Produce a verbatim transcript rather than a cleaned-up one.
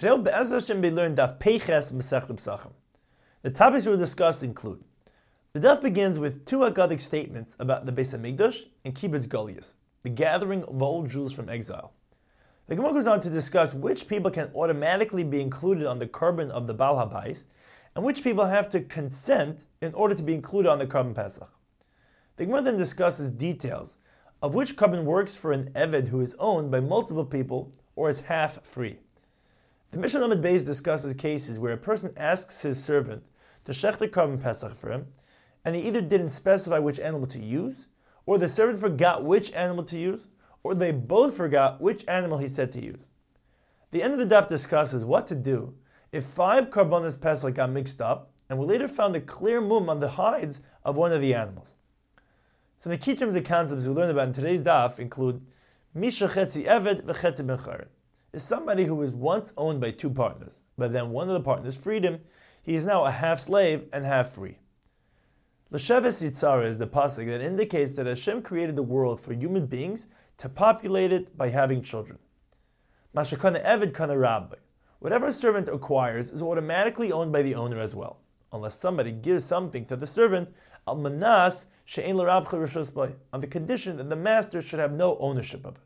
Today will Be'ez Hashem be learned Daf Peiches Masechet Pesachim. The topics we will discuss include: the Daf begins with two Haggadik statements about the Beis Hamikdash and Kibbutz Goliath, the gathering of old Jews from exile. The Gemara goes on to discuss which people can automatically be included on the korban of the Baal HaBais, and which people have to consent in order to be included on the korban Pesach. The Gemara then discusses details of which korban works for an Eved who is owned by multiple people or is half free. The Mishnah Lamed Beis discusses cases where a person asks his servant to shech the korban Pesach for him, and he either didn't specify which animal to use, or the servant forgot which animal to use, or they both forgot which animal he said to use. The end of the daf discusses what to do if five korbanos Pesach got mixed up, and we later found a clear mum on the hides of one of the animals. Some of the key terms and concepts we learned about in today's daf include Misha Chetzi Eved v'Chetzi Ben Chayrin. Is somebody who was once owned by two partners, but then one of the partners freed him. He is now a half slave and half free. L'sheves Yitzara is the pasuk that indicates that Hashem created the world for human beings to populate it by having children. Mashakana Eved kana Rabbi. Whatever a servant acquires is automatically owned by the owner as well, unless somebody gives something to the servant al manas she'en l'rabcha rishus bay, on the condition that the master should have no ownership of it.